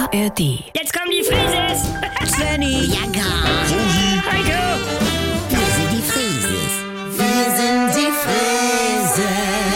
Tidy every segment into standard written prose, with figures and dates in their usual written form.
ARD. Jetzt kommen die Frises! Svenny, Jagger, Heiko! wir sind die Frieses. Wir sind die Frieses.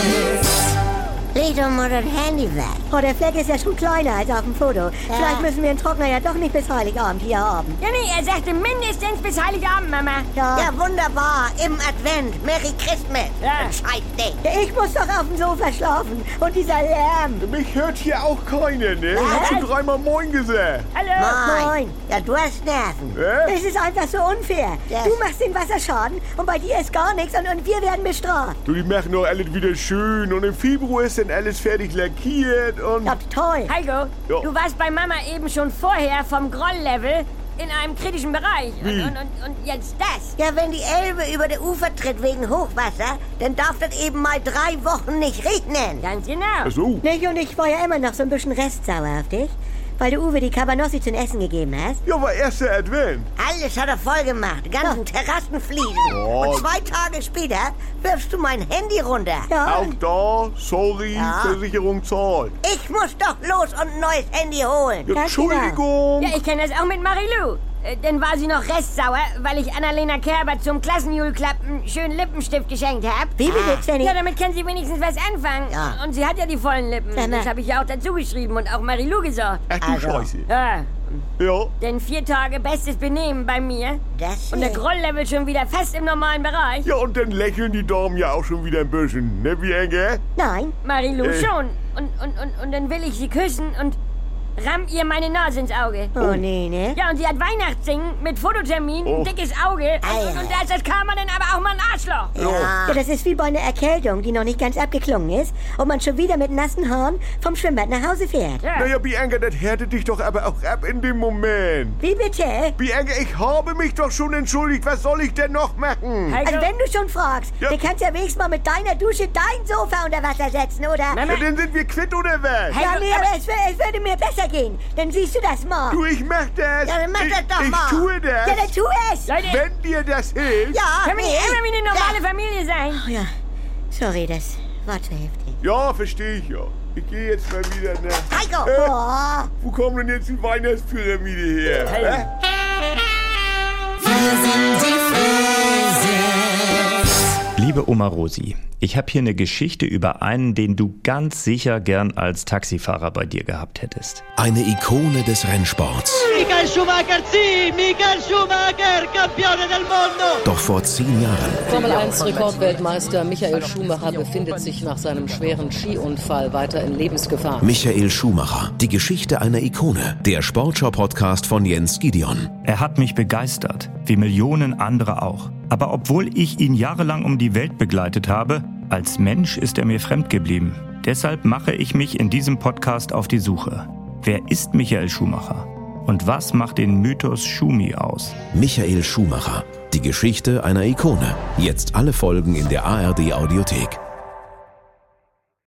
Leg doch mal das Handy weg. oh, der Fleck ist ja schon kleiner als auf dem Foto. Vielleicht müssen wir den Trockner ja doch nicht bis Heiligabend hier haben. Ja, nee, er sagte mindestens bis Heiligabend, Mama. Ja, wunderbar. Im Advent. Merry Christmas. Ja. Scheißding. Ja, ich muss doch auf dem Sofa schlafen. Und dieser Lärm. Mich hört hier auch keiner, ne? Ich hab schon dreimal Moin gesagt. Hallo? Moin. Ja, du hast Nerven. Es ist einfach so unfair. Ja. Du machst den Wasserschaden und bei dir ist gar nichts und wir werden bestraft. Du, die machen doch alles wieder schön und im Februar ist dann alles fertig lackiert und... Ja, toll. Heiko, Ja. du warst bei Mama eben schon vorher vom Grolllevel in einem kritischen Bereich. Und jetzt das. Ja, wenn die Elbe über der Ufer tritt wegen Hochwasser, dann darf das eben mal 3 Wochen nicht regnen. Ganz genau. Ach so. Nicht, und ich war ja immer noch so ein bisschen restsauer auf dich, weil du Uwe die Cabanossi zum Essen gegeben hast. Ja, war erster Advent. Alles hat er voll gemacht. Die ganzen Terrassenfliesen. Oh. Und 2 Tage später wirfst du mein Handy runter. Ja, Auch da, sorry, Ja. Versicherung zahlt. Ich muss doch los und ein neues Handy holen. Ja, Ganz Entschuldigung. Ja, ich kenne das auch mit Marilou. Dann war sie noch restsauer, weil ich Annalena Kerber zum Klassenjulklapp einen schönen Lippenstift geschenkt habe. wie bitte, Svenny? Ja, damit kann sie wenigstens was anfangen. Ja. Und sie hat ja die vollen Lippen. Sag mal. Das habe ich ja auch dazu geschrieben und auch Marilou gesagt. Ach du Also. Scheiße. Ja, Ja. denn 4 Tage bestes Benehmen bei mir. Das Und der Grolllevel schon wieder fast im normalen Bereich. Ja, und dann lächeln die Damen ja auch schon wieder ein bisschen, ne, wie Enge? Nein. Marilou schon. Und dann will ich sie küssen und ramm ihr meine Nase ins Auge. Oh, nee, ne? Ja, und sie hat Weihnachtssingen mit Fototermin, ein dickes Auge. Und da ist das Karma dann aber auch mal ein Arschloch. Ja, das ist wie bei einer Erkältung, die noch nicht ganz abgeklungen ist und man schon wieder mit nassen Haaren vom Schwimmbad nach Hause fährt. Ja. Naja, Bianca, das härtet dich doch aber auch ab in dem Moment. Wie bitte? Bianca, ich habe mich doch schon entschuldigt. Was soll ich denn noch machen? Heiko, Also wenn du schon fragst, Ja. dann kannst du ja wenigstens mal mit deiner Dusche dein Sofa unter Wasser setzen, oder? Mama, Ja, dann sind wir quitt oder was? Heiko, Ja, nee, aber es würde mir besser gehen. Dann siehst du das mal. Du, ich mach das. Ja, dann mach das doch ich mal. tue das. Ja, dann tu es. Leute, Wenn dir das hilft. Ja, können wir nicht immer wie eine normale Familie sein? Oh ja, sorry, das war zu heftig. Ja, verstehe ich ja. Ich gehe jetzt mal wieder nach... Heiko! Oh, Wo kommt denn jetzt die Weihnachtspyramide her? Hey. Hä? Liebe Oma Rosi, ich habe hier eine Geschichte über einen, den du ganz sicher gern als Taxifahrer bei dir gehabt hättest. Eine Ikone des Rennsports. Michael Schumacher, sì, Michael Schumacher, campione del mondo! Doch vor 10 Jahren Formel-1-Rekordweltmeister Michael Schumacher befindet sich nach seinem schweren Skiunfall weiter in Lebensgefahr. Michael Schumacher, die Geschichte einer Ikone. Der Sportschau-Podcast von Jens Gideon. Er hat mich begeistert, wie Millionen andere auch. Aber obwohl ich ihn jahrelang um die Welt begleitet habe, als Mensch ist er mir fremd geblieben. Deshalb mache ich mich in diesem Podcast auf die Suche. Wer ist Michael Schumacher? Und was macht den Mythos Schumi aus? Michael Schumacher, die Geschichte einer Ikone. Jetzt alle Folgen in der ARD Audiothek.